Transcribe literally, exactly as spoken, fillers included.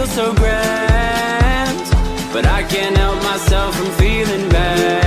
feel so grand, but I can't help myself from feeling bad.